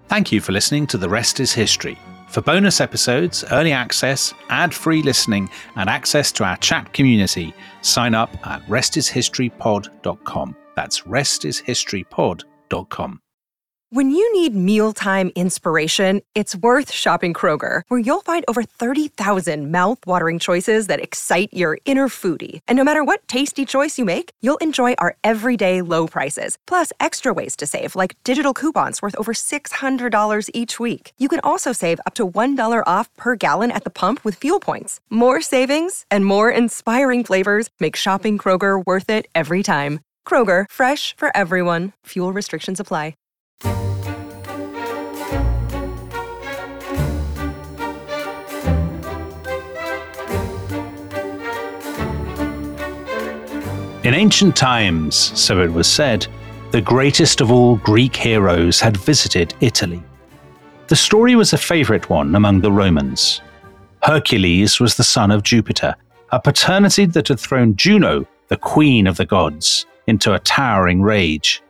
Thank you for listening to The Rest is History. For bonus episodes, early access, ad-free listening, and access to our chat community, sign up at restishistorypod.com. That's restishistorypod.com. When you need mealtime inspiration, it's worth shopping Kroger, where you'll find over 30,000 mouth-watering choices that excite your inner foodie. And no matter what tasty choice you make, you'll enjoy our everyday low prices, plus extra ways to save, like digital coupons worth over $600 each week. You can also save up to $1 off per gallon at the pump with fuel points. More savings and more inspiring flavors make shopping Kroger worth it every time. Kroger, fresh for everyone. Fuel restrictions apply. In ancient times, so it was said, the greatest of all Greek heroes had visited Italy. The story was a favourite one among the Romans. Hercules was the son of Jupiter, a paternity that had thrown Juno, the queen of the gods, into a towering rage.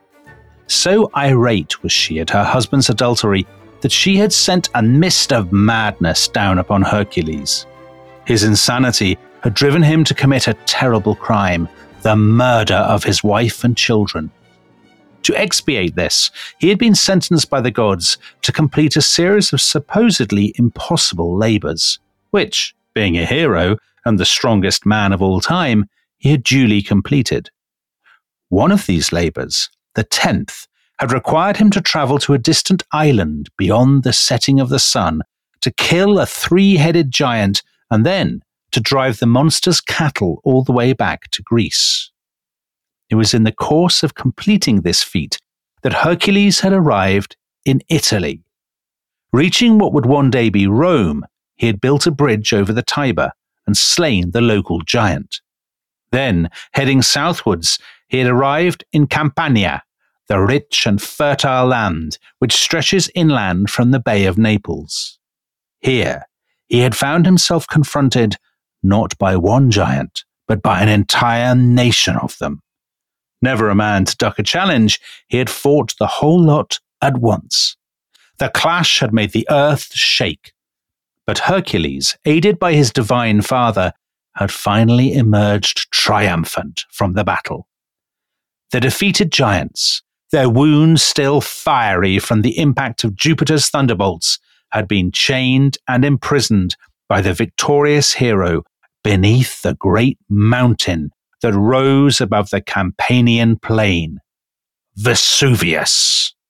So irate was she at her husband's adultery that she had sent a mist of madness down upon Hercules. His insanity had driven him to commit a terrible crime, the murder of his wife and children. To expiate this, he had been sentenced by the gods to complete a series of supposedly impossible labours, which, being a hero and the strongest man of all time, he had duly completed. One of these labours, the 10th, had required him to travel to a distant island beyond the setting of the sun to kill a 3-headed giant and then to drive the monster's cattle all the way back to Greece. It was in the course of completing this feat that Hercules had arrived in Italy. Reaching what would one day be Rome, he had built a bridge over the Tiber and slain the local giant. Then, heading southwards, he had arrived in Campania, the rich and fertile land which stretches inland from the Bay of Naples. Here, he had found himself confronted not by one giant, but by an entire nation of them. Never a man to duck a challenge, he had fought the whole lot at once. The clash had made the earth shake. But Hercules, aided by his divine father, had finally emerged triumphant from the battle. The defeated giants, their wounds still fiery from the impact of Jupiter's thunderbolts, had been chained and imprisoned by the victorious hero beneath the great mountain that rose above the Campanian plain, Vesuvius.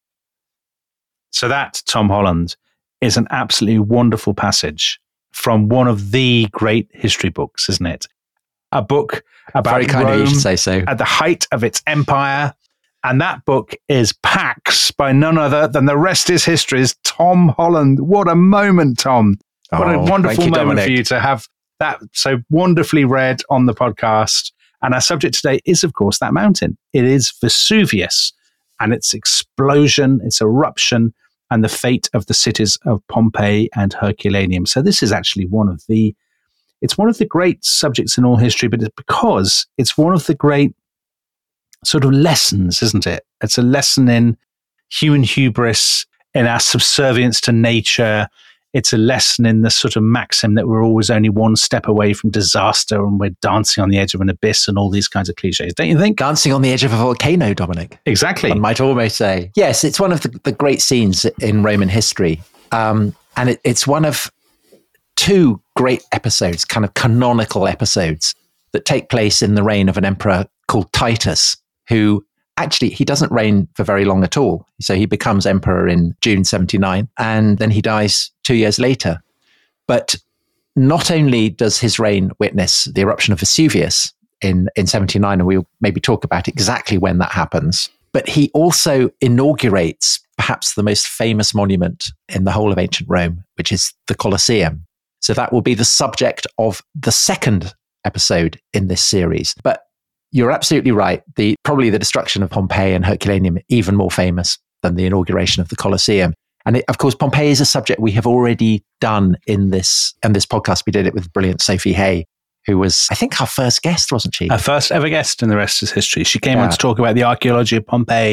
So that, Tom Holland, is an absolutely wonderful passage from one of the great history books, isn't it? A book about Very kind Rome of you to say so. at the height of its empire. And that book is Pax by none other than The Rest is History's Tom Holland. What a moment, Tom. What a wonderful moment for you to have that so wonderfully read on the podcast. And our subject today is, of course, that mountain. It is Vesuvius and its explosion, its eruption, and the fate of the cities of Pompeii and Herculaneum. So this is actually one of the great subjects in all history, but it's because it's one of the great sort of lessons, isn't it? It's a lesson in human hubris, in our subservience to nature. It's a lesson in the sort of maxim that we're always only one step away from disaster and we're dancing on the edge of an abyss and all these kinds of cliches, don't you think? Dancing on the edge of a volcano, Dominic. Exactly. One might almost say. Yes, it's one of the great scenes in Roman history. And it's one of two great episodes, kind of canonical episodes, that take place in the reign of an emperor called Titus, who actually, he doesn't reign for very long at all. So he becomes emperor in June 79, and then he dies 2 years later. But not only does his reign witness the eruption of Vesuvius in 79, and we'll maybe talk about exactly when that happens, but he also inaugurates perhaps the most famous monument in the whole of ancient Rome, which is the Colosseum. So that will be the subject of the second episode in this series. But you're absolutely right. Probably the destruction of Pompeii and Herculaneum, even more famous than the inauguration of the Colosseum. And of course, Pompeii is a subject we have already done in this podcast. We did it with brilliant Sophie Hay, who was, I think, our first guest, wasn't she? Our first ever guest in The Rest is History. She came on to talk about the archaeology of Pompeii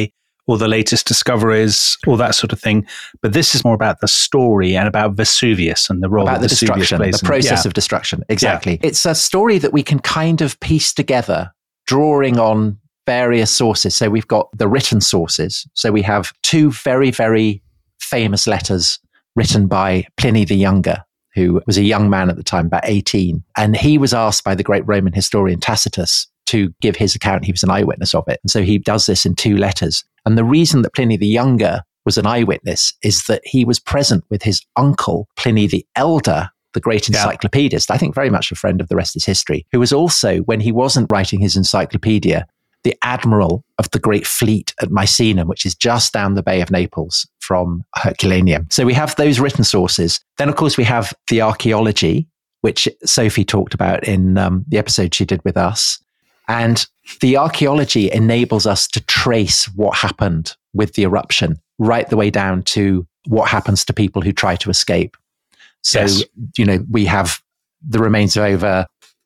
all the latest discoveries, all that sort of thing. But this is more about the story and about Vesuvius and the role about that the Vesuvius destruction, plays the process of destruction. Exactly. Yeah. It's a story that we can kind of piece together, drawing on various sources. So we've got the written sources. So we have two very, very famous letters written by Pliny the Younger, who was a young man at the time, about 18. And he was asked by the great Roman historian Tacitus to give his account. He was an eyewitness of it. And so he does this in two letters. And the reason that Pliny the Younger was an eyewitness is that he was present with his uncle, Pliny the Elder, the great encyclopedist, I think very much a friend of The Rest is History, who was also, when he wasn't writing his encyclopedia, the admiral of the great fleet at Misenum, which is just down the Bay of Naples from Herculaneum. So we have those written sources. Then, of course, we have the archaeology, which Sophie talked about in the episode she did with us. And the archaeology enables us to trace what happened with the eruption, right the way down to what happens to people who try to escape. So, we have the remains of over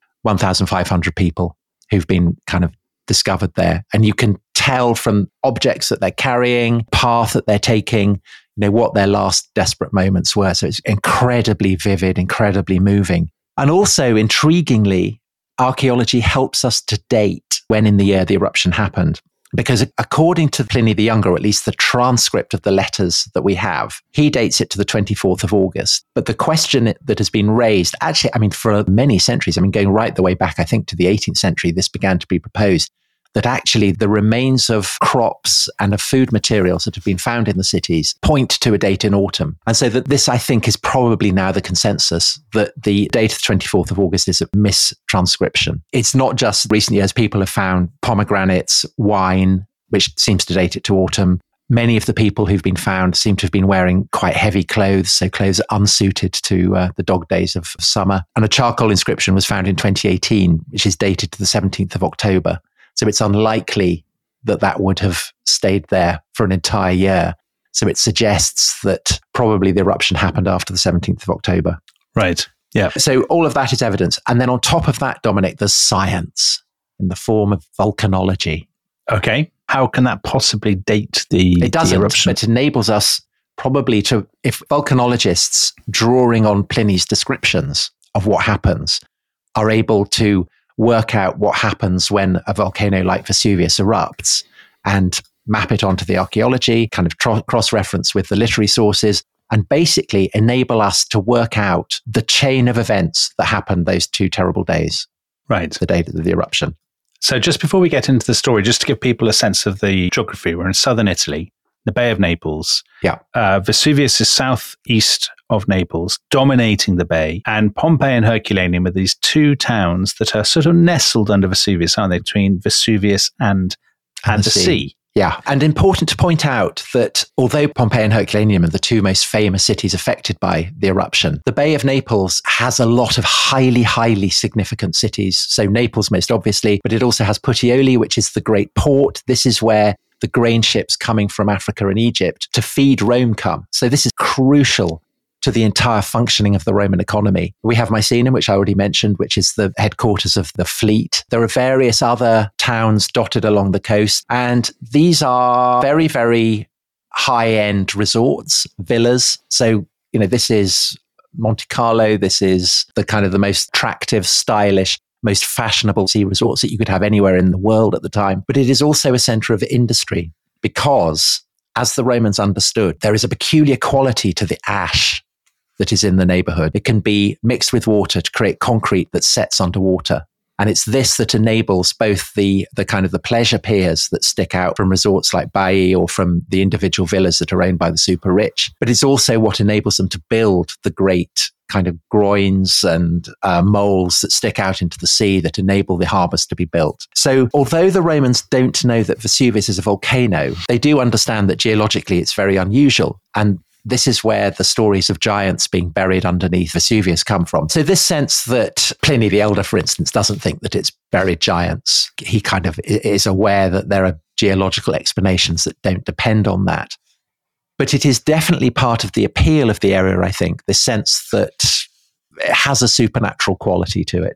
1,500 people who've been kind of discovered there. And you can tell from objects that they're carrying, path that they're taking, what their last desperate moments were. So it's incredibly vivid, incredibly moving. And also, intriguingly, archaeology helps us to date when in the year the eruption happened. Because according to Pliny the Younger, or at least the transcript of the letters that we have, he dates it to the 24th of August. But the question that has been raised, actually, for many centuries, going right the way back, I think, to the 18th century, this began to be proposed, that actually the remains of crops and of food materials that have been found in the cities point to a date in autumn. And so that this, I think, is probably now the consensus, that the date of the 24th of August is a mistranscription. It's not just recent years. People have found pomegranates, wine, which seems to date it to autumn. Many of the people who've been found seem to have been wearing quite heavy clothes, so clothes unsuited to the dog days of summer. And a charcoal inscription was found in 2018, which is dated to the 17th of October. So it's unlikely that that would have stayed there for an entire year. So it suggests that probably the eruption happened after the 17th of October. Right. Yeah. So all of that is evidence. And then on top of that, Dominic, there's science in the form of volcanology. Okay. How can that possibly date the eruption? It doesn't, but it enables us probably to, if volcanologists drawing on Pliny's descriptions of what happens are able to work out what happens when a volcano like Vesuvius erupts and map it onto the archaeology, kind of cross-reference with the literary sources, and basically enable us to work out the chain of events that happened those 2 terrible days. Right. The day of the eruption. So just before we get into the story, just to give people a sense of the geography, we're in southern Italy, the Bay of Naples. Yeah. Vesuvius is southeast of Naples, dominating the bay, and Pompeii and Herculaneum are these 2 towns that are sort of nestled under Vesuvius, aren't they, between Vesuvius and the sea. Yeah. And important to point out that although Pompeii and Herculaneum are the 2 most famous cities affected by the eruption, the Bay of Naples has a lot of highly, highly significant cities. So Naples most obviously, but it also has Puteoli, which is the great port. This is where the grain ships coming from Africa and Egypt to feed Rome come. So this is crucial to the entire functioning of the Roman economy. We have Misenum, which I already mentioned, which is the headquarters of the fleet. There are various other towns dotted along the coast, and these are very, very high-end resorts, villas. So, this is Monte Carlo. This is the kind of the most attractive, stylish, most fashionable sea resorts that you could have anywhere in the world at the time. But it is also a center of industry because, as the Romans understood, there is a peculiar quality to the ash that is in the neighborhood. It can be mixed with water to create concrete that sets underwater. And it's this that enables both the kind of the pleasure piers that stick out from resorts like Baiae or from the individual villas that are owned by the super rich, but it's also what enables them to build the great kind of groins and moles that stick out into the sea that enable the harbours to be built. So although the Romans don't know that Vesuvius is a volcano, they do understand that geologically it's very unusual. And this is where the stories of giants being buried underneath Vesuvius come from. So this sense that Pliny the Elder, for instance, doesn't think that it's buried giants. He kind of is aware that there are geological explanations that don't depend on that. But it is definitely part of the appeal of the area, I think, the sense that it has a supernatural quality to it.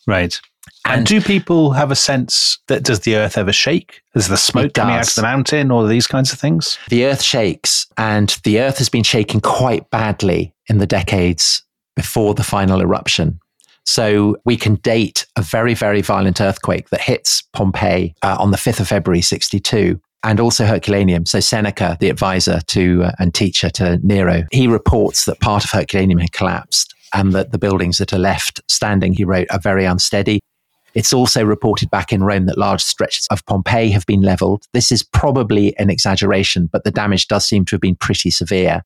Right. And do people have a sense that does the earth ever shake? Is the smoke coming out of the mountain or these kinds of things? The earth shakes, and the earth has been shaking quite badly in the decades before the final eruption. So we can date a very, very violent earthquake that hits Pompeii on the 5th of February, 62, and also Herculaneum. So Seneca, the advisor to and teacher to Nero, he reports that part of Herculaneum had collapsed and that the buildings that are left standing, he wrote, are very unsteady. It's also reported back in Rome that large stretches of Pompeii have been leveled. This is probably an exaggeration, but the damage does seem to have been pretty severe.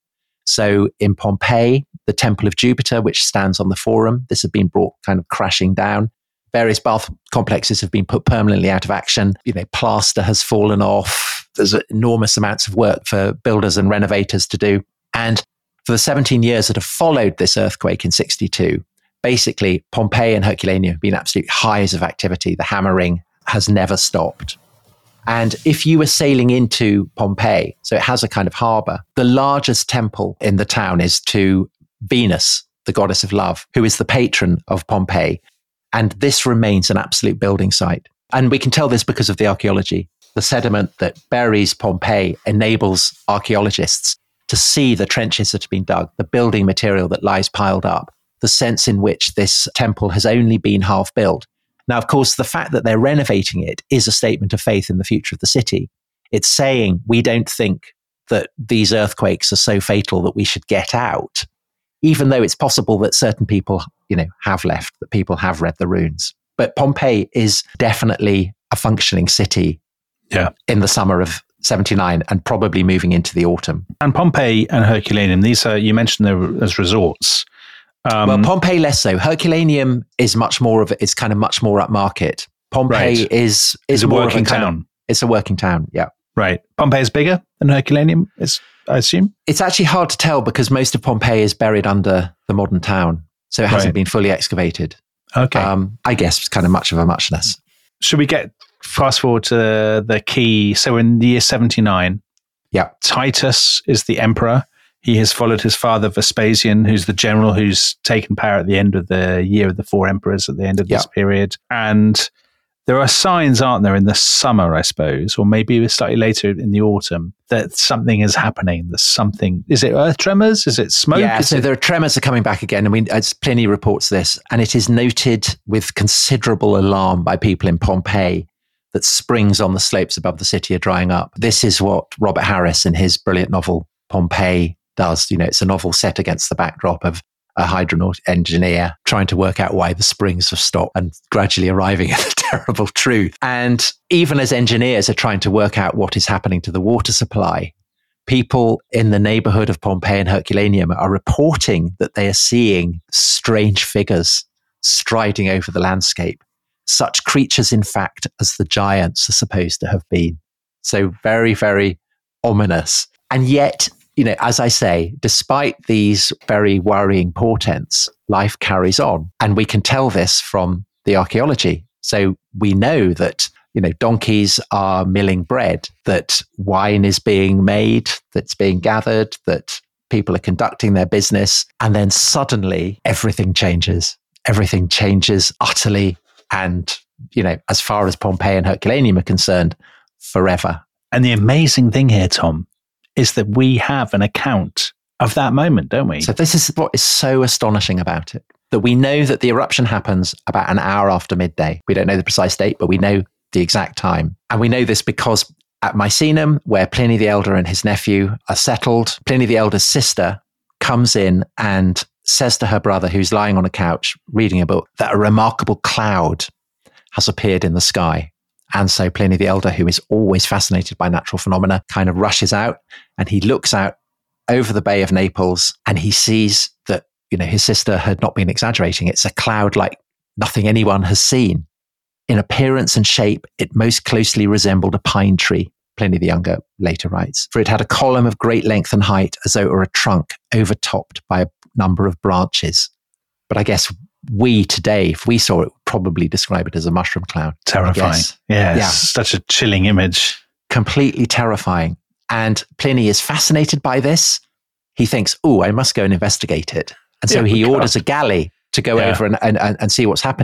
So in Pompeii, the Temple of Jupiter, which stands on the Forum, this had been brought kind of crashing down. Various bath complexes have been put permanently out of action. Plaster has fallen off. There's enormous amounts of work for builders and renovators to do. And for the 17 years that have followed this earthquake in 62, basically Pompeii and Herculaneum have been absolute highs of activity. The hammering has never stopped. And if you were sailing into Pompeii, so it has a kind of harbor, the largest temple in the town is to Venus, the goddess of love, who is the patron of Pompeii. And this remains an absolute building site. And we can tell this because of the archaeology. The sediment that buries Pompeii enables archaeologists to see the trenches that have been dug, the building material that lies piled up, the sense in which this temple has only been half built. Now, of course, the fact that they're renovating it is a statement of faith in the future of the city. It's saying we don't think that these earthquakes are so fatal that we should get out, even though it's possible that certain people, have left, that people have read the runes. But Pompeii is definitely a functioning city in the summer of 79 and probably moving into the autumn. And Pompeii and Herculaneum, these are, you mentioned them as resorts. Well, Pompeii less so. Herculaneum is much more of it's kind of much more upmarket. Pompeii is a more working of a town. It's a working town, yeah. Right. Pompeii is bigger than Herculaneum, I assume? It's actually hard to tell because most of Pompeii is buried under the modern town. So it hasn't been fully excavated. Okay. I guess it's kind of much of a muchness. Should we fast forward to the key? So in the year 79, Titus is the emperor. He has followed his father Vespasian, who's the general who's taken power at the end of the year of the four emperors at the end of this period. And there are signs, aren't there, in the summer, I suppose, or maybe slightly later in the autumn, that something is happening. There's something. Is it earth tremors? Is it smoke? Yeah, there are tremors are coming back again. As Pliny reports this, and it is noted with considerable alarm by people in Pompeii that springs on the slopes above the city are drying up. This is what Robert Harris in his brilliant novel, Pompeii, does. It's a novel set against the backdrop of a hydronaut engineer trying to work out why the springs have stopped and gradually arriving at the terrible truth. And even as engineers are trying to work out what is happening to the water supply, people in the neighborhood of Pompeii and Herculaneum are reporting that they are seeing strange figures striding over the landscape. Such creatures, in fact, as the giants are supposed to have been. So very, very ominous. And yet, as I say, despite these very worrying portents, life carries on. And we can tell this from the archaeology. So we know that, donkeys are milling bread, that wine is being made, that's being gathered, that people are conducting their business. And then suddenly everything changes. Everything changes utterly. And, as far as Pompeii and Herculaneum are concerned, forever. And the amazing thing here, Tom, is that we have an account of that moment, don't we? So this is what is so astonishing about it, that we know that the eruption happens about an hour after midday. We don't know the precise date, but we know the exact time. And we know this because at Misenum, where Pliny the Elder and his nephew are settled, Pliny the Elder's sister comes in and says to her brother, who's lying on a couch reading a book, that a remarkable cloud has appeared in the sky. And so Pliny the Elder, who is always fascinated by natural phenomena, kind of rushes out and he looks out over the Bay of Naples and he sees that, his sister had not been exaggerating. It's a cloud like nothing anyone has seen. In appearance and shape, it most closely resembled a pine tree, Pliny the Younger later writes, for it had a column of great length and height as though it were a trunk overtopped by a number of branches. But I guess we today, if we saw it, would probably describe it as a mushroom cloud. Terrifying. Yeah, such a chilling image. Completely terrifying. And Pliny is fascinated by this. He thinks, I must go and investigate it. And so he orders a galley to go over and see what's happening.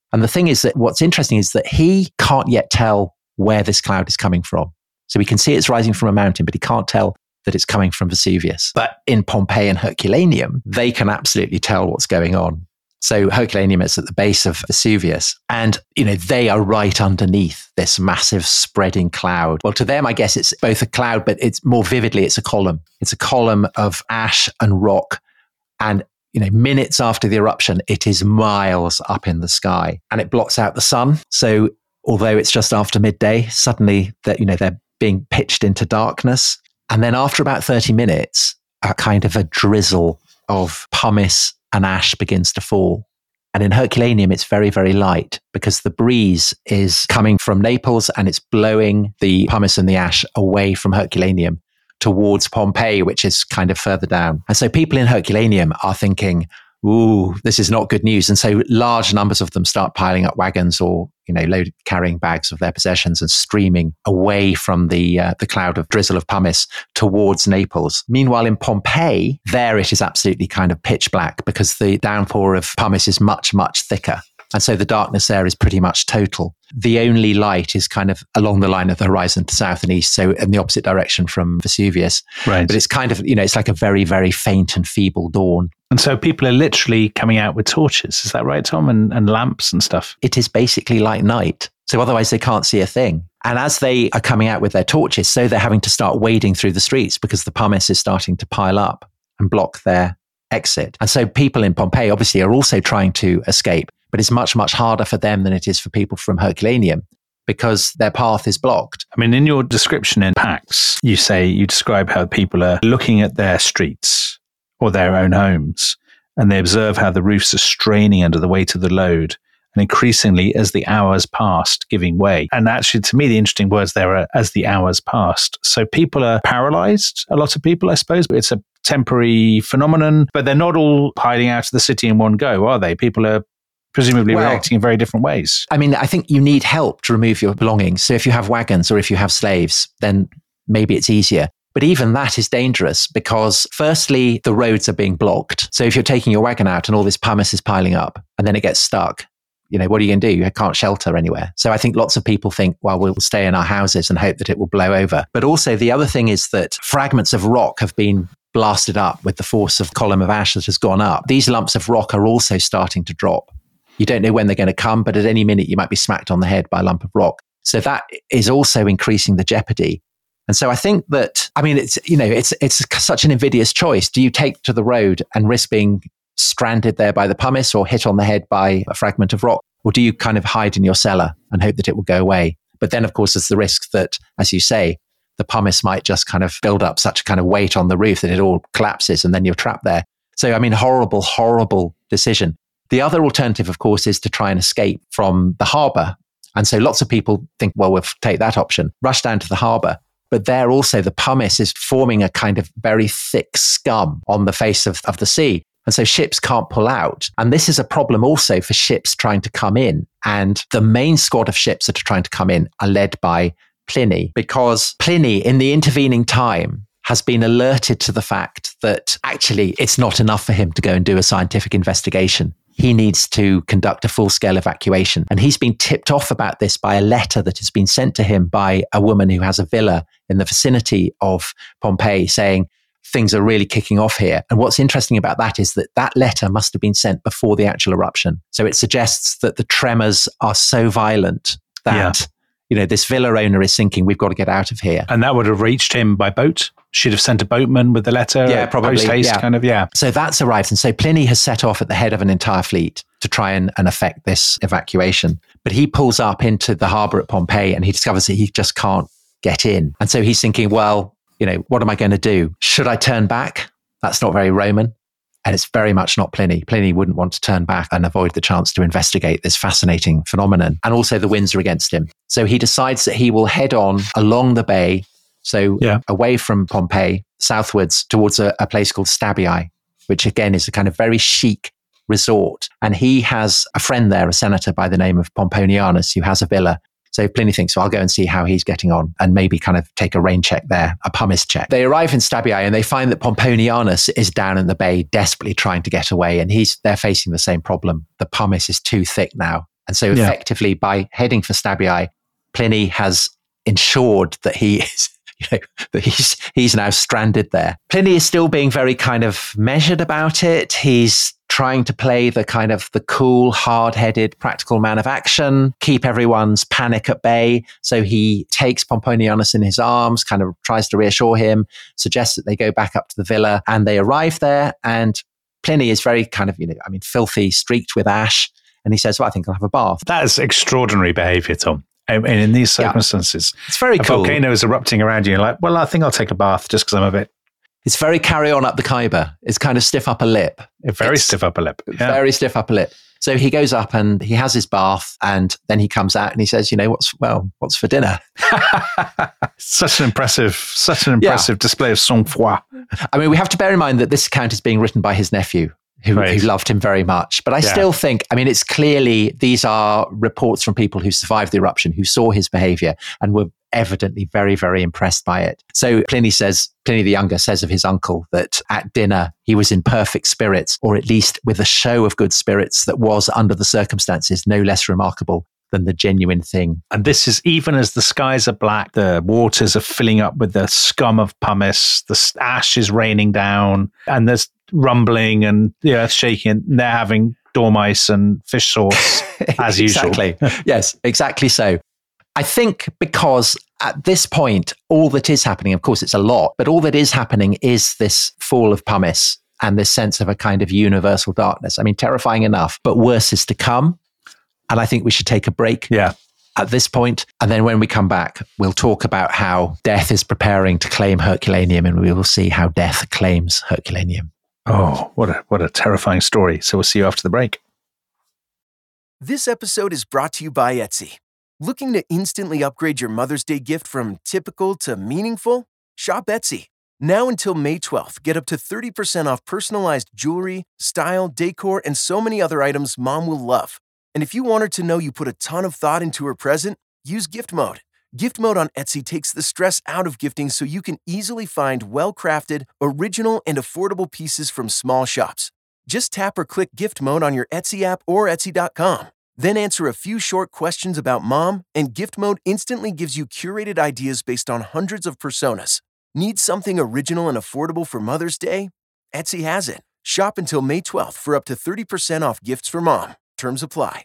And the thing is that what's interesting is that he can't yet tell where this cloud is coming from. So we can see it's rising from a mountain, but he can't tell that it's coming from Vesuvius. But in Pompeii and Herculaneum, they can absolutely tell what's going on. So Herculaneum is at the base of Vesuvius, and they are right underneath this massive spreading cloud. Well, to them, I guess it's both a cloud, but it's more vividly, it's a column. It's a column of ash and rock. And minutes after the eruption, it is miles up in the sky, and it blots out the sun. So although it's just after midday, suddenly they're being pitched into darkness. And then after about 30 minutes, a kind of a drizzle of pumice and ash begins to fall. And in Herculaneum, it's very, very light because the breeze is coming from Naples and it's blowing the pumice and the ash away from Herculaneum towards Pompeii, which is kind of further down. And so people in Herculaneum are thinking, ooh, this is not good news. And so large numbers of them start piling up wagons or, carrying bags of their possessions and streaming away from the cloud of drizzle of pumice towards Naples. Meanwhile, in Pompeii, there it is absolutely kind of pitch black because the downpour of pumice is much, much thicker. And so the darkness there is pretty much total. The only light is kind of along the line of the horizon to south and east, so in the opposite direction from Vesuvius. Right. But it's kind of, it's like a very, very faint and feeble dawn. And so people are literally coming out with torches. Is that right, Tom? And lamps and stuff? It is basically like night. So otherwise they can't see a thing. And as they are coming out with their torches, so they're having to start wading through the streets because the pumice is starting to pile up and block their exit. And so people in Pompeii obviously are also trying to escape, but it's much, much harder for them than it is for people from Herculaneum because their path is blocked. I mean, in your description in Pax, you describe how people are looking at their streets or their own homes, and they observe how the roofs are straining under the weight of the load, and increasingly as the hours passed, giving way. And actually, to me, the interesting words there are as the hours passed. So people are paralyzed, a lot of people, I suppose. It's a temporary phenomenon, but they're not all hiding out of the city in one go, are they? People are presumably reacting in very different ways. I mean, I think you need help to remove your belongings. So if you have wagons or if you have slaves, then maybe it's easier. But even that is dangerous because firstly, the roads are being blocked. So if you're taking your wagon out and all this pumice is piling up and then it gets stuck, what are you going to do? You can't shelter anywhere. So I think lots of people think, well, we'll stay in our houses and hope that it will blow over. But also the other thing is that fragments of rock have been blasted up with the force of column of ash that has gone up. These lumps of rock are also starting to drop. You don't know when they're going to come, but at any minute you might be smacked on the head by a lump of rock. So that is also increasing the jeopardy. And so I think that, it's such an invidious choice. Do you take to the road and risk being stranded there by the pumice or hit on the head by a fragment of rock? Or do you kind of hide in your cellar and hope that it will go away? But then, of course, there's the risk that, as you say, the pumice might just kind of build up such a kind of weight on the roof that it all collapses and then you're trapped there. So, horrible, horrible decision. The other alternative, of course, is to try and escape from the harbour. And so lots of people think, well, we'll take that option, rush down to the harbour. But there also, the pumice is forming a kind of very thick scum on the face of the sea. And so ships can't pull out. And this is a problem also for ships trying to come in. And the main squad of ships that are trying to come in are led by Pliny, because Pliny, in the intervening time, has been alerted to the fact that actually it's not enough for him to go and do a scientific investigation. He needs to conduct a full-scale evacuation. And he's been tipped off about this by a letter that has been sent to him by a woman who has a villa in the vicinity of Pompeii saying, things are really kicking off here. And what's interesting about that is that that letter must have been sent before the actual eruption. So it suggests that the tremors are so violent that, this villa owner is thinking, we've got to get out of here. And that would have reached him by boat? She'd have sent a boatman with the letter? Yeah, probably. Post-haste, kind of. So that's arrived. And so Pliny has set off at the head of an entire fleet to try and effect this evacuation. But he pulls up into the harbour at Pompeii and he discovers that he just can't get in. And so he's thinking, well, what am I going to do? Should I turn back? That's not very Roman. And it's very much not Pliny. Pliny wouldn't want to turn back and avoid the chance to investigate this fascinating phenomenon. And also the winds are against him. So he decides that he will head on along the bay, so away from Pompeii, southwards towards a place called Stabiae, which again is a kind of very chic resort. And he has a friend there, a senator by the name of Pomponianus, who has a villa. So Pliny thinks, well, I'll go and see how he's getting on and maybe kind of take a rain check there, a pumice check. They arrive in Stabiae and they find that Pomponianus is down in the bay, desperately trying to get away. And they're facing the same problem. The pumice is too thick now And so effectively by heading for Stabiae, Pliny has ensured that he is, that he's now stranded there. Pliny is still being very kind of measured about it. He's trying to play the kind of the cool, hard-headed, practical man of action, keep everyone's panic at bay. So he takes Pomponianus in his arms, kind of tries to reassure him, suggests that they go back up to the villa, and they arrive there. And Pliny is very kind of, filthy, streaked with ash. And he says, well, I think I'll have a bath. That is extraordinary behavior, Tom. And in these circumstances, it's very cool. A volcano is erupting around you. You're like, well, I think I'll take a bath just because I'm a bit. It's very carry on up the Khyber. It's kind of stiff upper lip. Stiff upper lip. Yeah. Very stiff upper lip. So he goes up and he has his bath, and then he comes out and he says, what's for dinner? Such an impressive display of sang-froid. I mean, we have to bear in mind that this account is being written by his nephew, who loved him very much. But I still think, it's clearly, these are reports from people who survived the eruption, who saw his behavior and were evidently very, very impressed by it. So Pliny the Younger says of his uncle that at dinner, he was in perfect spirits, or at least with a show of good spirits that was, under the circumstances, no less remarkable than the genuine thing. And this is even as the skies are black, the waters are filling up with the scum of pumice, the ash is raining down, and there's rumbling and the earth shaking, and they're having dormice and fish sauce as usual. Exactly. Yes, exactly so. I think because at this point, all that is happening, of course, it's a lot, but all that is happening is this fall of pumice and this sense of a kind of universal darkness. Terrifying enough, but worse is to come. And I think we should take a break at this point. And then when we come back, we'll talk about how death is preparing to claim Herculaneum, and we will see how death claims Herculaneum. Oh, what a terrifying story. So we'll see you after the break. This episode is brought to you by Etsy. Looking to instantly upgrade your Mother's Day gift from typical to meaningful? Shop Etsy. Now until May 12th, get up to 30% off personalized jewelry, style, decor, and so many other items Mom will love. And if you want her to know you put a ton of thought into her present, use Gift Mode. Gift Mode on Etsy takes the stress out of gifting so you can easily find well-crafted, original, and affordable pieces from small shops. Just tap or click Gift Mode on your Etsy app or Etsy.com. Then answer a few short questions about Mom, and Gift Mode instantly gives you curated ideas based on hundreds of personas. Need something original and affordable for Mother's Day? Etsy has it. Shop until May 12th for up to 30% off gifts for Mom. Terms apply.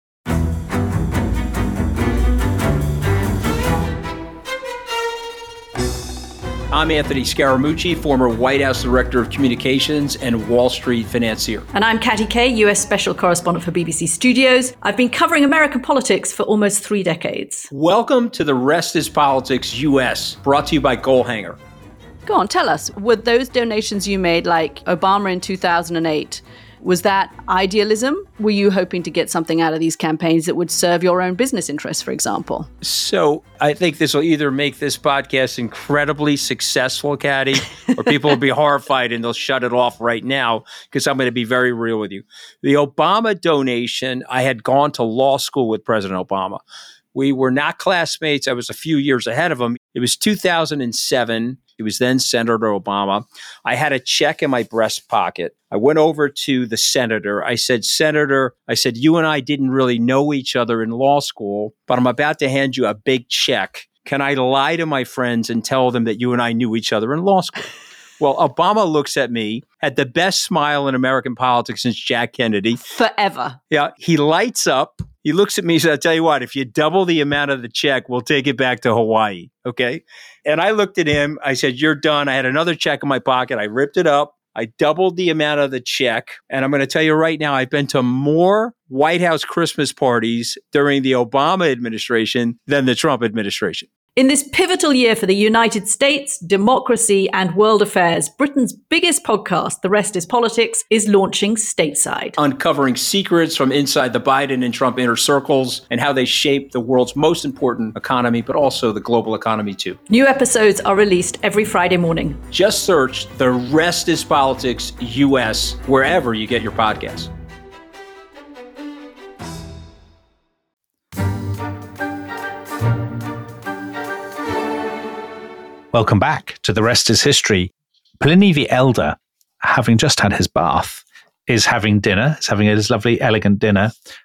I'm Anthony Scaramucci, former White House Director of Communications and Wall Street financier. And I'm Katty Kay, US Special Correspondent for BBC Studios. I've been covering American politics for almost 3 decades. Welcome to The Rest is Politics US, brought to you by Goalhanger. Go on, tell us, were those donations you made, like Obama in 2008, was that idealism? Were you hoping to get something out of these campaigns that would serve your own business interests, for example? So I think this will either make this podcast incredibly successful, Katty, or people will be horrified and they'll shut it off right now, because I'm going to be very real with you. The Obama donation, I had gone to law school with President Obama. We were not classmates. I was a few years ahead of him. It was 2007. He was then Senator Obama. I had a check in my breast pocket. I went over to the senator. I said, Senator, you and I didn't really know each other in law school, but I'm about to hand you a big check. Can I lie to my friends and tell them that you and I knew each other in law school? Well, Obama looks at me, had the best smile in American politics since Jack Kennedy. Forever. Yeah. He lights up. He looks at me and says, I'll tell you what, if you double the amount of the check, we'll take it back to Hawaii. Okay. And I looked at him. I said, you're done. I had another check in my pocket. I ripped it up. I doubled the amount of the check. And I'm going to tell you right now, I've been to more White House Christmas parties during the Obama administration than the Trump administration. In this pivotal year for the United States, democracy, and world affairs, Britain's biggest podcast, The Rest is Politics, is launching stateside. Uncovering secrets from inside the Biden and Trump inner circles and how they shape the world's most important economy, but also the global economy too. New episodes are released every Friday morning. Just search The Rest is Politics US wherever you get your podcasts. Welcome back to The Rest is History. Pliny the Elder, having just had his bath, is having dinner. He's having his lovely, elegant dinner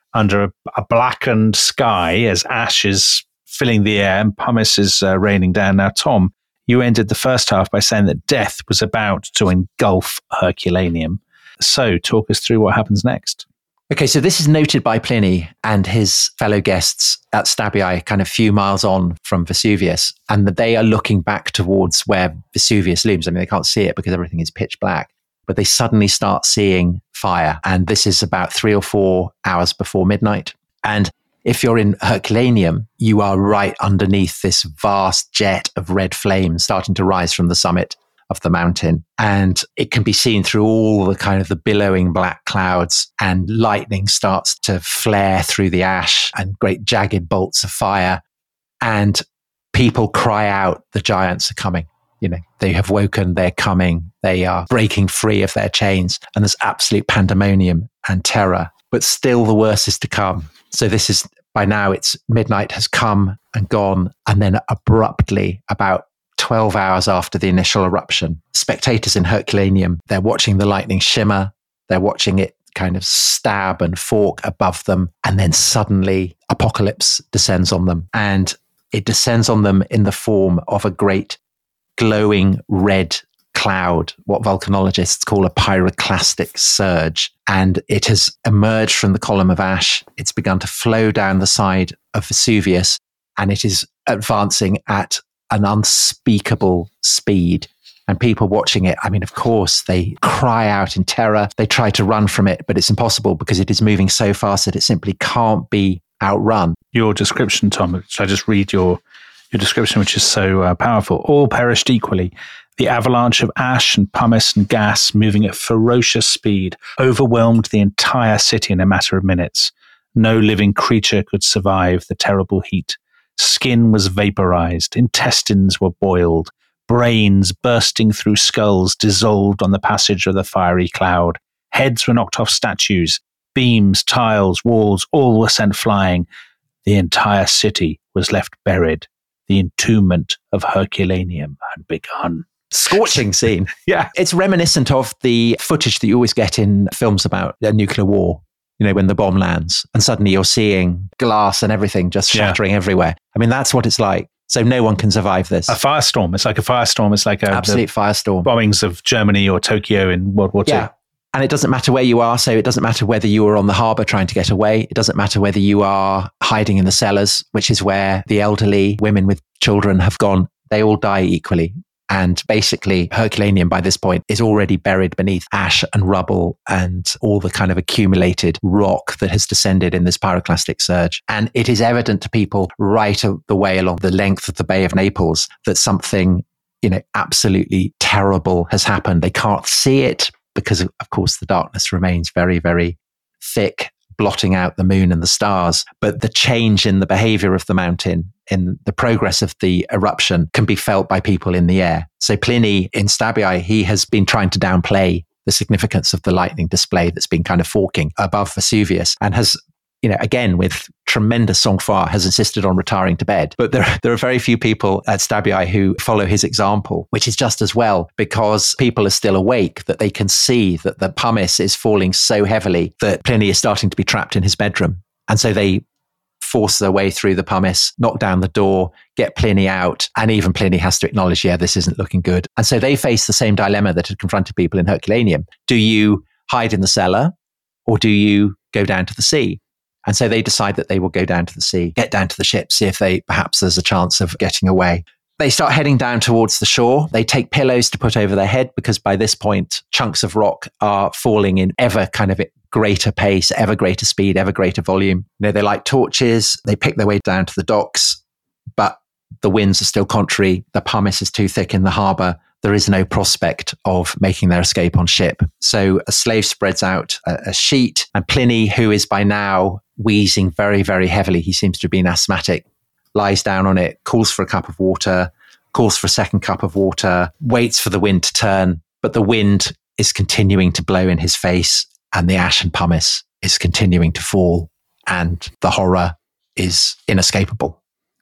under a blackened sky as ash is filling the air and pumice is raining down. Now, Tom, you ended the first half by saying that death was about to engulf Herculaneum. So talk us through what happens next. Okay, so this is noted by Pliny and his fellow guests at Stabiae, kind of few miles on from Vesuvius, and that they are looking back towards where Vesuvius looms. I mean, they can't see it because everything is pitch black, but they suddenly start seeing fire. And this is about 3 or 4 hours before midnight. And if you're in Herculaneum, you are right underneath this vast jet of red flames starting to rise from the summit of the mountain. And it can be seen through all the kind of the billowing black clouds, and lightning starts to flare through the ash and great jagged bolts of fire. And people cry out, the giants are coming. You know, they have woken, they're coming, they are breaking free of their chains. And there's absolute pandemonium and terror, but still the worst is to come. So this is, by now it's midnight has come and gone. And then abruptly, about 12 hours after the initial eruption, spectators in Herculaneum, they're watching the lightning shimmer. They're watching it kind of stab and fork above them. And then suddenly apocalypse descends on them. And it descends on them in the form of a great glowing red cloud, what volcanologists call a pyroclastic surge. And it has emerged from the column of ash. It's begun to flow down the side of Vesuvius, and it is advancing at an unspeakable speed. And people watching it, I mean, of course, they cry out in terror. They try to run from it, but it's impossible because it is moving so fast that it simply can't be outrun. Your description, Tom, should I just read your description, which is so powerful? All perished equally. The avalanche of ash and pumice and gas, moving at ferocious speed, overwhelmed the entire city in a matter of minutes. No living creature could survive the terrible heat. Skin was vaporized, intestines were boiled, brains bursting through skulls dissolved on the passage of the fiery cloud. Heads were knocked off statues, beams, tiles, walls, all were sent flying. The entire city was left buried. The entombment of Herculaneum had begun. Scorching scene. Yeah. It's reminiscent of the footage that you always get in films about a nuclear war, you know, when the bomb lands and suddenly you're seeing glass and everything just shattering everywhere. I mean, that's what it's like. So no one can survive this. A firestorm. It's like a firestorm. It's like absolute firestorm. Bombings of Germany or Tokyo in World War II. Yeah. And it doesn't matter where you are. So it doesn't matter whether you are on the harbour trying to get away. It doesn't matter whether you are hiding in the cellars, which is where the elderly, women with children have gone. They all die equally. And basically, Herculaneum by this point is already buried beneath ash and rubble and all the kind of accumulated rock that has descended in this pyroclastic surge. And it is evident to people right the way along the length of the Bay of Naples that something, you know, absolutely terrible has happened. They can't see it because, of course, the darkness remains very, very thick, blotting out the moon and the stars. But the change in the behavior of the mountain, in the progress of the eruption, can be felt by people in the air. So Pliny in Stabiae, he has been trying to downplay the significance of the lightning display that's been kind of forking above Vesuvius, and has, you know, again, with tremendous sang-froid, has insisted on retiring to bed. But there are very few people at Stabiae who follow his example, which is just as well, because people are still awake, that they can see that the pumice is falling so heavily that Pliny is starting to be trapped in his bedroom. And so they force their way through the pumice, knock down the door, get Pliny out. And even Pliny has to acknowledge, yeah, this isn't looking good. And so they face the same dilemma that had confronted people in Herculaneum. Do you hide in the cellar or do you go down to the sea? And so they decide that they will go down to the sea, get down to the ship, see if perhaps there's a chance of getting away. They start heading down towards the shore. They take pillows to put over their head because by this point, chunks of rock are falling in ever kind of greater pace, ever greater speed, ever greater volume. You know, they light torches. They pick their way down to the docks, but the winds are still contrary. The pumice is too thick in the harbour. There is no prospect of making their escape on ship. So a slave spreads out a sheet, and Pliny, who is by now wheezing very, very heavily, he seems to have been asthmatic, lies down on it, calls for a cup of water, calls for a second cup of water, waits for the wind to turn, but the wind is continuing to blow in his face and the ash and pumice is continuing to fall and the horror is inescapable.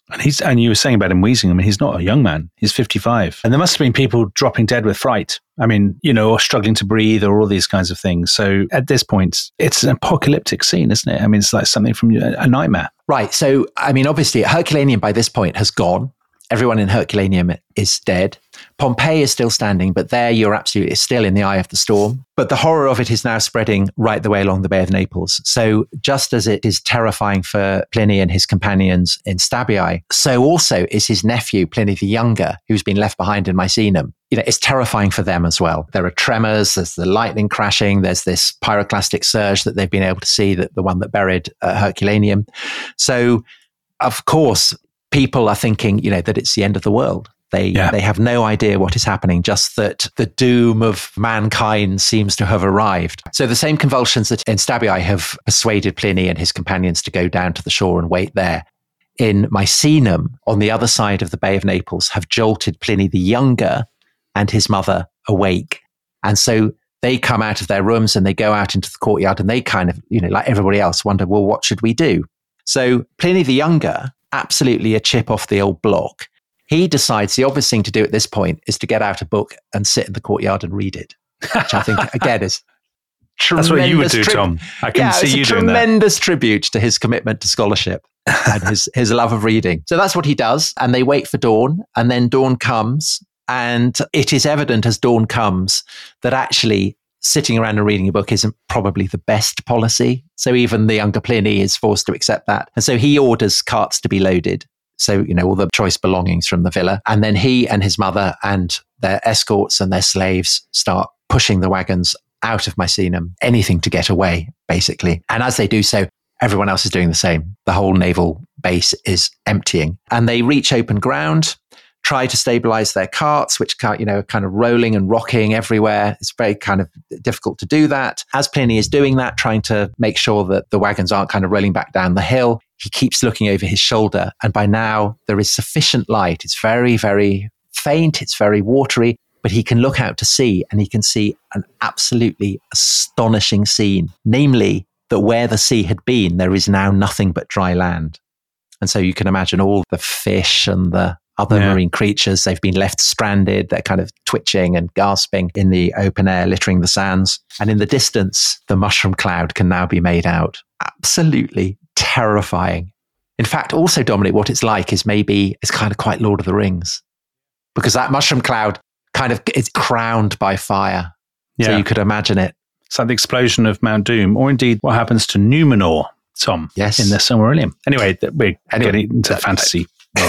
And you were saying about him wheezing. I mean, he's not a young man. He's 55. And there must have been people dropping dead with fright. I mean, or struggling to breathe or all these kinds of things. So at this point, it's an apocalyptic scene, isn't it? I mean, it's like something from a nightmare. Right. So, I mean, obviously, Herculaneum by this point has gone. Everyone in Herculaneum is dead. Pompeii is still standing, but there you're absolutely still in the eye of the storm. But the horror of it is now spreading right the way along the Bay of Naples. So just as it is terrifying for Pliny and his companions in Stabiae, so also is his nephew, Pliny the Younger, who's been left behind in Misenum. It's terrifying for them as well. There are tremors, there's the lightning crashing, there's this pyroclastic surge that they've been able to see, that the one that buried Herculaneum. So, of course, people are thinking, that it's the end of the world. They have no idea what is happening, just that the doom of mankind seems to have arrived. So the same convulsions that in Stabiae have persuaded Pliny and his companions to go down to the shore and wait there, in Misenum, on the other side of the Bay of Naples, have jolted Pliny the Younger and his mother awake. And so they come out of their rooms and they go out into the courtyard and they kind of, like everybody else, wonder, well, what should we do? So Pliny the Younger, absolutely a chip off the old block, he decides the obvious thing to do at this point is to get out a book and sit in the courtyard and read it, which I think, again, is tremendous. That's what you would do, Tom. I can see you doing that. Tremendous tribute to his commitment to scholarship and his love of reading. So that's what he does. And they wait for dawn, and then dawn comes. And it is evident as dawn comes that actually sitting around and reading a book isn't probably the best policy. So even the younger Pliny is forced to accept that. And so he orders carts to be loaded. So, all the choice belongings from the villa. And then he and his mother and their escorts and their slaves start pushing the wagons out of Misenum, anything to get away, basically. And as they do so, everyone else is doing the same. The whole naval base is emptying. And they reach open ground, try to stabilize their carts, which are kind of rolling and rocking everywhere. It's very kind of difficult to do that. As Pliny is doing that, trying to make sure that the wagons aren't kind of rolling back down the hill, he keeps looking over his shoulder. And by now, there is sufficient light. It's very, very faint. It's very watery. But he can look out to sea, and he can see an absolutely astonishing scene. Namely, that where the sea had been, there is now nothing but dry land. And so you can imagine all the fish and the other marine creatures, they've been left stranded. They're kind of twitching and gasping in the open air, littering the sands. And in the distance, the mushroom cloud can now be made out. Absolutely terrifying. In fact, also, Dominic, what it's like is maybe it's kind of quite Lord of the Rings, because that mushroom cloud kind of is crowned by fire. Yeah. So you could imagine it. It's like the explosion of Mount Doom, or indeed what happens to Numenor, Tom, yes, in the Silmarillion. Anyway, we're getting into fantasy.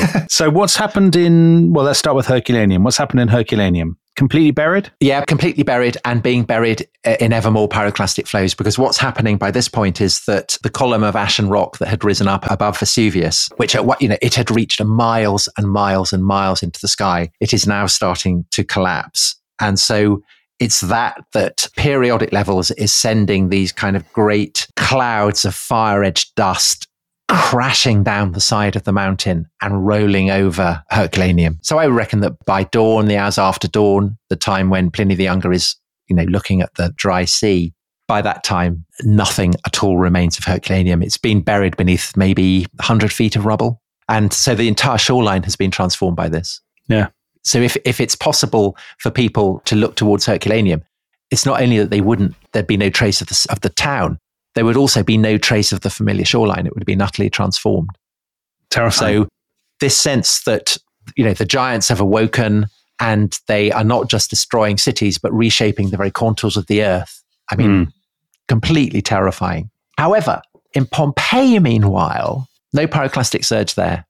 So what's happened let's start with Herculaneum. What's happened in Herculaneum? Completely buried? Yeah, completely buried, and being buried in ever more pyroclastic flows, because what's happening by this point is that the column of ash and rock that had risen up above Vesuvius, which it had reached miles and miles and miles into the sky, it is now starting to collapse. And so it's that periodic levels is sending these kind of great clouds of fire-edged dust crashing down the side of the mountain and rolling over Herculaneum. So I reckon that by dawn, the hours after dawn, the time when Pliny the Younger is, looking at the dry sea, by that time, nothing at all remains of Herculaneum. It's been buried beneath maybe 100 feet of rubble. And so the entire shoreline has been transformed by this. Yeah. So if it's possible for people to look towards Herculaneum, it's not only that there'd be no trace of the town, there would also be no trace of the familiar shoreline. It would have been utterly transformed. Terrifying. So this sense that, the giants have awoken and they are not just destroying cities, but reshaping the very contours of the earth. I mean, completely terrifying. However, in Pompeii, meanwhile, no pyroclastic surge there.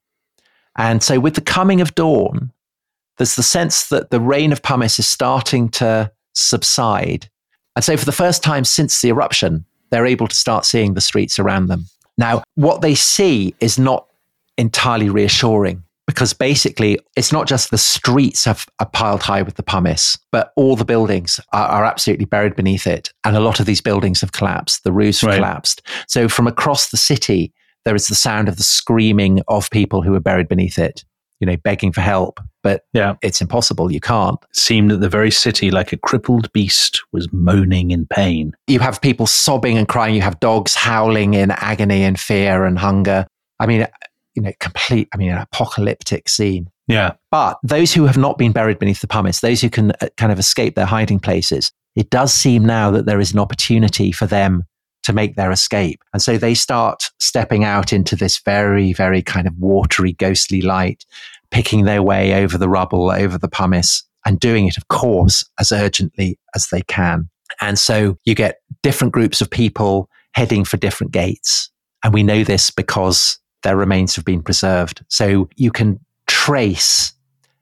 And so with the coming of dawn, there's the sense that the rain of pumice is starting to subside. And so for the first time since the eruption, they're able to start seeing the streets around them. Now, what they see is not entirely reassuring, because basically it's not just the streets are piled high with the pumice, but all the buildings are absolutely buried beneath it. And a lot of these buildings have collapsed. The roofs have collapsed. So from across the city, there is the sound of the screaming of people who are buried beneath it, begging for help. But it's impossible. You can't. It seemed that the very city, like a crippled beast, was moaning in pain. You have people sobbing and crying. You have dogs howling in agony and fear and hunger. I mean, an apocalyptic scene. Yeah. But those who have not been buried beneath the pumice, those who can kind of escape their hiding places, it does seem now that there is an opportunity for them to make their escape. And so they start stepping out into this very, very kind of watery, ghostly light, picking their way over the rubble, over the pumice, and doing it, of course, as urgently as they can. And so you get different groups of people heading for different gates. And we know this because their remains have been preserved. So you can trace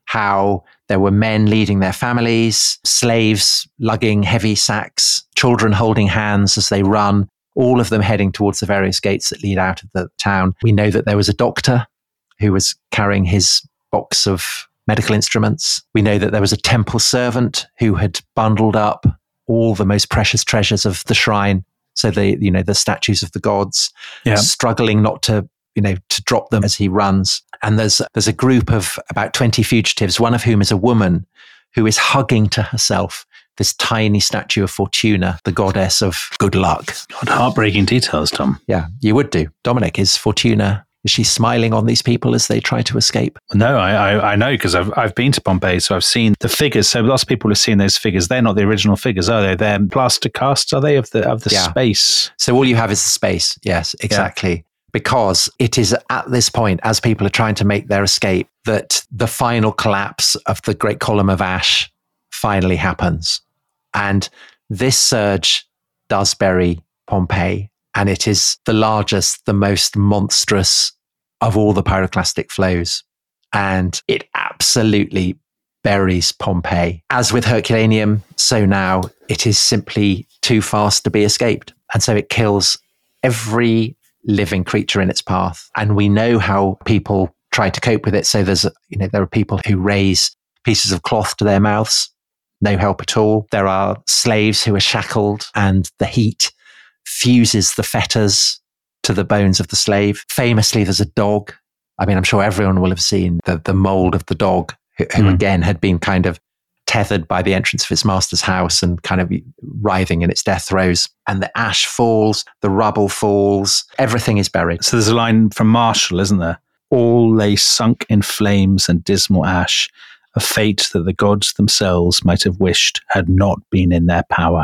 how there were men leading their families, slaves lugging heavy sacks, children holding hands as they run, all of them heading towards the various gates that lead out of the town. We know that there was a doctor who was carrying his box of medical instruments. We know that there was a temple servant who had bundled up all the most precious treasures of the shrine. So the statues of the gods, struggling not to drop them as he runs. And there's a group of about 20 fugitives, one of whom is a woman who is hugging to herself this tiny statue of Fortuna, the goddess of good luck. God, heartbreaking details, Tom. Yeah, you would do. Dominic, is Fortuna, is she smiling on these people as they try to escape? No, I know, because I've been to Pompeii, so I've seen the figures. So lots of people have seen those figures. They're not the original figures, are they? They're plaster casts, are they, of the space? So all you have is the space. Yes, exactly. Yeah. Because it is at this point, as people are trying to make their escape, that the final collapse of the Great Column of Ash finally happens. And this surge does bury Pompeii. And it is the largest, the most monstrous of all the pyroclastic flows. And it absolutely buries Pompeii. As with Herculaneum, so now it is simply too fast to be escaped. And so it kills every living creature in its path. And we know how people try to cope with it. So there are people who raise pieces of cloth to their mouths, no help at all. There are slaves who are shackled, and the heat fuses the fetters to the bones of the slave. Famously, there's a dog. I mean, I'm sure everyone will have seen the mold of the dog, who again had been kind of tethered by the entrance of its master's house and kind of writhing in its death throes. And the ash falls, the rubble falls, everything is buried. So there's a line from Martial, isn't there? All lay sunk in flames and dismal ash, a fate that the gods themselves might have wished had not been in their power.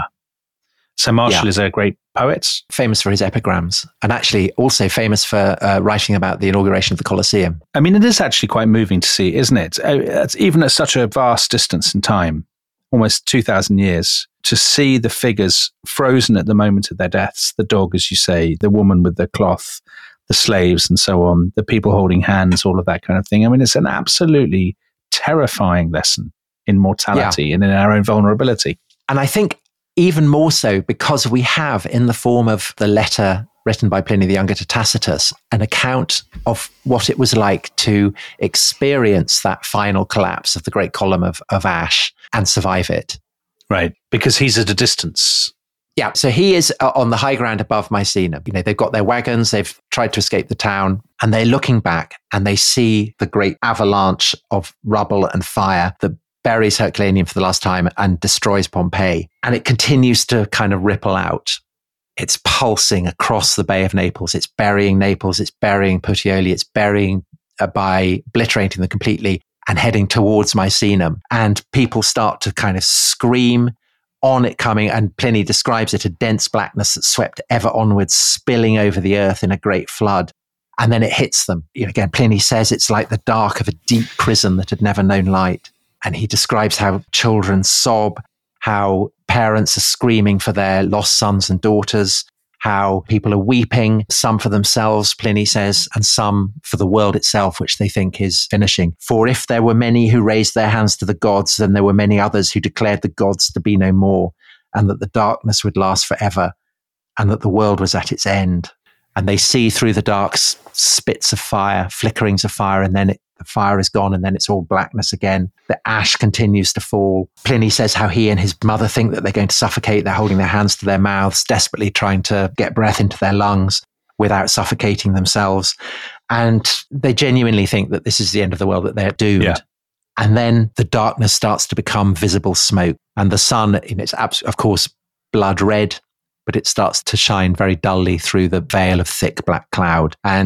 So Martial is a great poet. Famous for his epigrams, and actually also famous for writing about the inauguration of the Colosseum. I mean, it is actually quite moving to see, isn't it? It's even at such a vast distance in time, almost 2,000 years, to see the figures frozen at the moment of their deaths, the dog, as you say, the woman with the cloth, the slaves and so on, the people holding hands, all of that kind of thing. I mean, it's an absolutely terrifying lesson in mortality and in our own vulnerability. And I think even more so because we have, in the form of the letter written by Pliny the Younger to Tacitus, an account of what it was like to experience that final collapse of the Great Column of Ash and survive it. Right, because he's at a distance. Yeah, so he is on the high ground above Misenum. They've got their wagons, they've tried to escape the town, and they're looking back and they see the great avalanche of rubble and fire that buries Herculaneum for the last time and destroys Pompeii. And it continues to kind of ripple out. It's pulsing across the Bay of Naples. It's burying Naples. It's burying Puteoli. It's burying by obliterating them completely and heading towards Misenum. And people start to kind of scream on it coming. And Pliny describes it, a dense blackness that swept ever onwards, spilling over the earth in a great flood. And then it hits them. Again, Pliny says it's like the dark of a deep prison that had never known light. And he describes how children sob, how parents are screaming for their lost sons and daughters, how people are weeping, some for themselves, Pliny says, and some for the world itself, which they think is finishing. For if there were many who raised their hands to the gods, then there were many others who declared the gods to be no more, and that the darkness would last forever, and that the world was at its end. And they see through the dark spits of fire, flickerings of fire, and then the fire is gone, and then it's all blackness again. The ash continues to fall. Pliny says how he and his mother think that they're going to suffocate. They're holding their hands to their mouths, desperately trying to get breath into their lungs without suffocating themselves. And they genuinely think that this is the end of the world, that they're doomed. Yeah. And then the darkness starts to become visible smoke. And the sun, it's of course blood red, but it starts to shine very dully through the veil of thick black cloud. And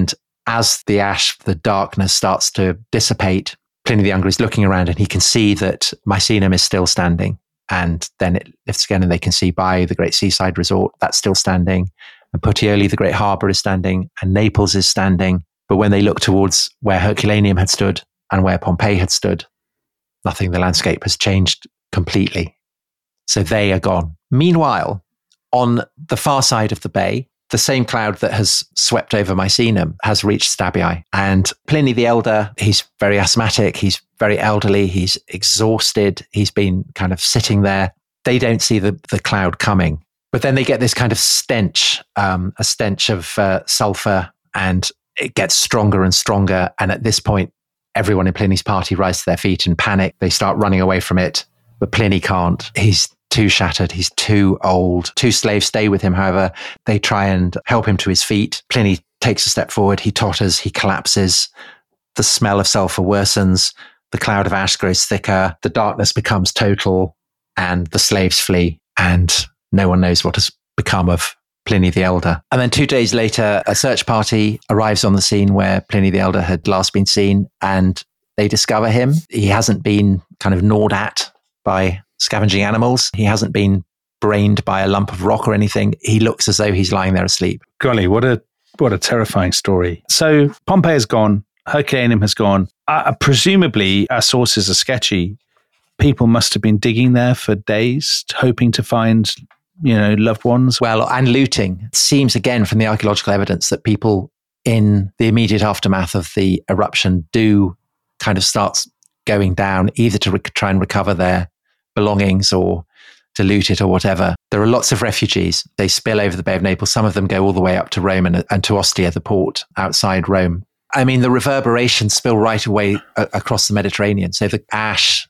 as the ash, the darkness starts to dissipate, Pliny the Younger is looking around and he can see that Misenum is still standing. And then it lifts again and they can see Baiae, the great seaside resort, that's still standing. And Puteoli, the great harbour, is standing. And Naples is standing. But when they look towards where Herculaneum had stood and where Pompeii had stood, nothing, the landscape has changed completely. So they are gone. Meanwhile, on the far side of the bay, the same cloud that has swept over Misenum has reached Stabiae. And Pliny the Elder, he's very asthmatic, he's very elderly, he's exhausted, he's been kind of sitting there. They don't see the cloud coming. But then they get this kind of stench, a stench of sulfur, and it gets stronger and stronger. And at this point, everyone in Pliny's party rises to their feet in panic. They start running away from it, but Pliny can't. He's too shattered. He's too old. 2 slaves stay with him, however. They try and help him to his feet. Pliny takes a step forward. He totters. He collapses. The smell of sulfur worsens. The cloud of ash grows thicker. The darkness becomes total, and the slaves flee. And no one knows what has become of Pliny the Elder. And then 2 days later, a search party arrives on the scene where Pliny the Elder had last been seen, and they discover him. He hasn't been kind of gnawed at by scavenging animals. He hasn't been brained by a lump of rock or anything. He looks as though he's lying there asleep. Golly, what a terrifying story. So Pompeii has gone. Herculaneum has gone. Presumably, our sources are sketchy. People must have been digging there for days, hoping to find, loved ones. Well, and looting. It seems again from the archaeological evidence that people in the immediate aftermath of the eruption do kind of start going down, either to try and recover their belongings or to loot it or whatever. There are lots of refugees. They spill over the Bay of Naples. Some of them go all the way up to Rome and to Ostia, the port outside Rome. I mean, the reverberations spill right away across the Mediterranean. So the ash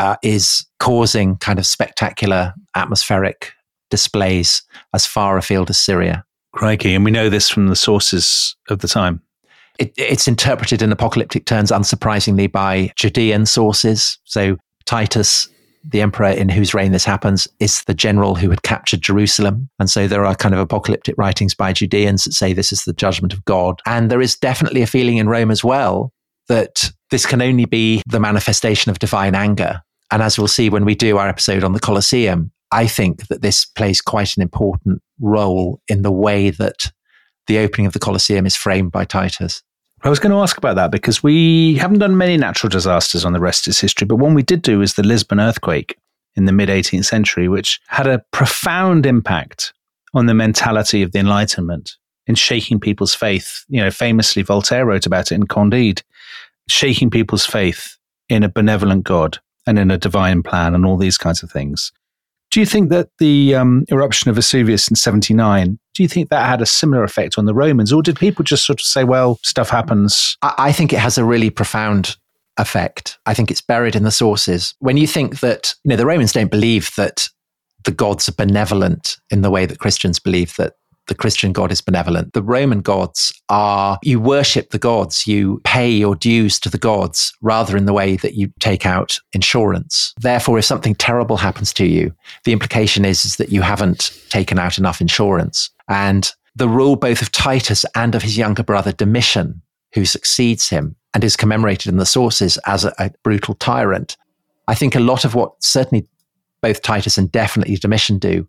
is causing kind of spectacular atmospheric displays as far afield as Syria. Crikey. And we know this from the sources of the time. It's interpreted in apocalyptic terms, unsurprisingly, by Judean sources. So Titus, the emperor in whose reign this happens, is the general who had captured Jerusalem. And so there are kind of apocalyptic writings by Judeans that say this is the judgment of God. And there is definitely a feeling in Rome as well that this can only be the manifestation of divine anger. And as we'll see when we do our episode on the Colosseum, I think that this plays quite an important role in the way that the opening of the Colosseum is framed by Titus. I was going to ask about that because we haven't done many natural disasters on the rest of its history, but one we did do is the Lisbon earthquake in the mid-18th century, which had a profound impact on the mentality of the Enlightenment in shaking people's faith. Famously, Voltaire wrote about it in Candide, shaking people's faith in a benevolent God and in a divine plan and all these kinds of things. Do you think that the eruption of Vesuvius in 79, do you think that had a similar effect on the Romans? Or did people just sort of say, well, stuff happens? I think it has a really profound effect. I think it's buried in the sources. When you think that, the Romans don't believe that the gods are benevolent in the way that Christians believe that the Christian God is benevolent. The Roman gods are, you worship the gods, you pay your dues to the gods rather in the way that you take out insurance. Therefore, if something terrible happens to you, the implication is that you haven't taken out enough insurance. And the rule both of Titus and of his younger brother Domitian, who succeeds him and is commemorated in the sources as a brutal tyrant, I think a lot of what certainly both Titus and definitely Domitian do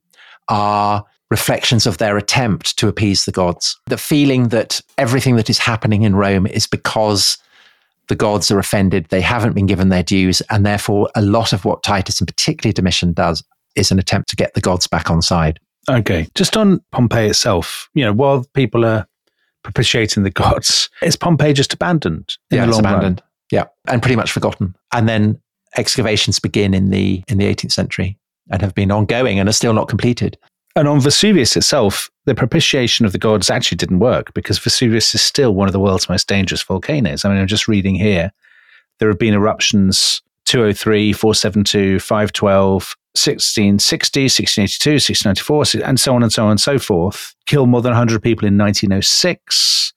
are reflections of their attempt to appease the gods. The feeling that everything that is happening in Rome is because the gods are offended, they haven't been given their dues, and therefore a lot of what Titus and particularly Domitian does is an attempt to get the gods back on side. Okay, just on Pompeii itself, while people are propitiating the gods, is Pompeii just abandoned in the long run? Yeah, and pretty much forgotten. And then excavations begin in the 18th century and have been ongoing and are still not completed. And on Vesuvius itself, the propitiation of the gods actually didn't work because Vesuvius is still one of the world's most dangerous volcanoes. I mean, I'm just reading here. There have been eruptions 203, 472, 512, 1660, 1682, 1694, and so on and so on and so forth. Killed more than 100 people in 1906.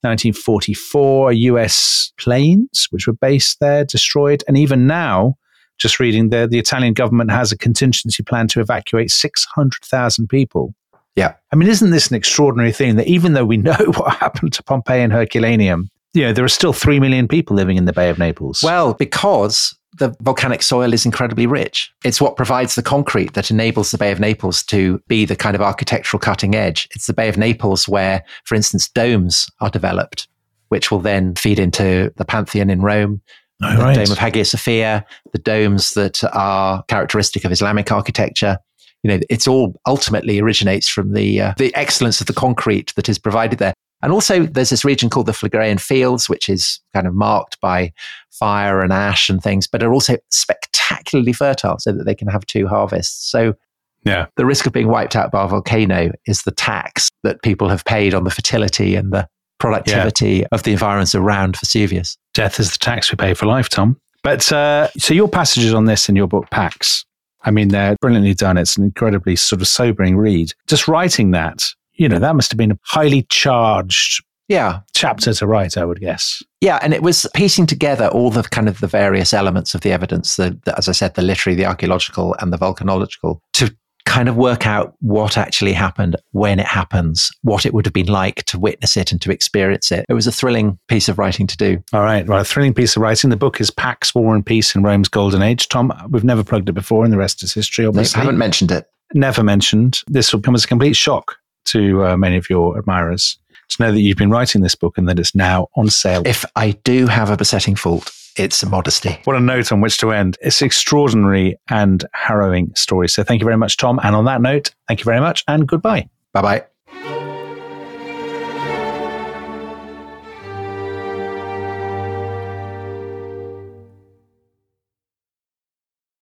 1944, US planes, which were based there, destroyed. And even now, just reading there, the Italian government has a contingency plan to evacuate 600,000 people Yeah. I mean, isn't this an extraordinary thing that even though we know what happened to Pompeii and Herculaneum, there are still 3 million people living in the Bay of Naples? Well, because the volcanic soil is incredibly rich. It's what provides the concrete that enables the Bay of Naples to be the kind of architectural cutting edge. It's the Bay of Naples where, for instance, domes are developed, which will then feed into the Pantheon in Rome, the Dome of Hagia Sophia, the domes that are characteristic of Islamic architecture. It's all ultimately originates from the excellence of the concrete that is provided there. And also there's this region called the Phlegraean Fields, which is kind of marked by fire and ash and things, but are also spectacularly fertile so that they can have 2 harvests. So the risk of being wiped out by a volcano is the tax that people have paid on the fertility and the productivity of the environments around Vesuvius. Death is the tax we pay for life, Tom. But so your passages on this in your book, Pax, I mean, they're brilliantly done. It's an incredibly sort of sobering read. Just writing that, that must have been a highly charged chapter to write, I would guess. Yeah, and it was piecing together all the kind of the various elements of the evidence, as I said, the literary, the archaeological, and the volcanological, to kind of work out what actually happened, when it happens, what it would have been like to witness it and to experience it. It was a thrilling piece of writing to do. All right. Well, a thrilling piece of writing. The book is Pax, War and Peace in Rome's Golden Age. Tom, we've never plugged it before, and the rest is history, obviously. I haven't mentioned it. Never mentioned. This will come as a complete shock to many of your admirers to know that you've been writing this book and that it's now on sale. If I do have a besetting fault, it's a modesty. What a note on which to end. It's an extraordinary and harrowing story. So thank you very much, Tom. And on that note, thank you very much and goodbye. Bye-bye.